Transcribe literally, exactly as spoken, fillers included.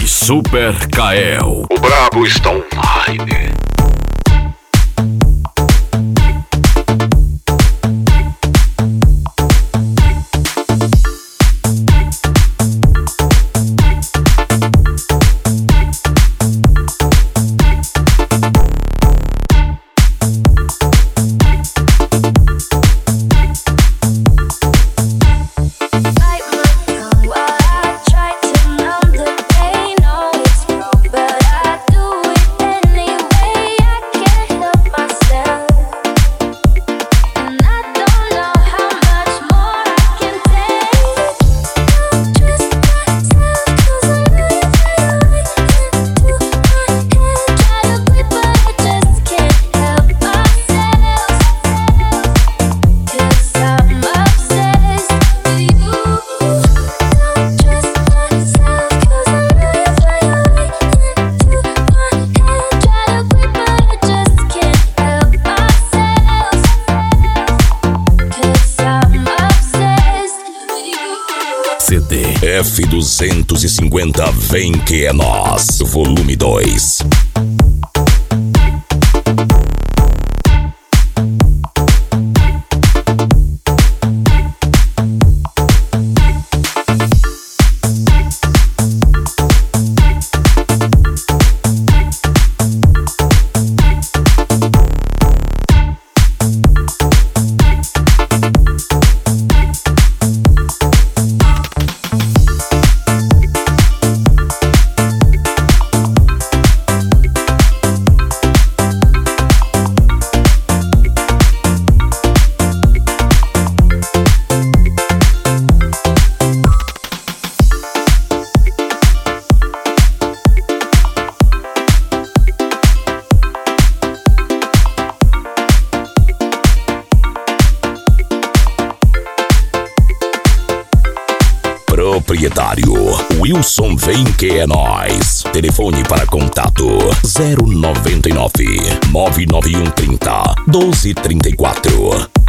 Super Kael. O brabo está online. C D F duzentos e cinquenta Vem Que É Nós, volume dois. Proprietário Wilson Vem Que É Nós. Telefone para contato zero nove nove, nove nove um três zero, doze trinta e quatro.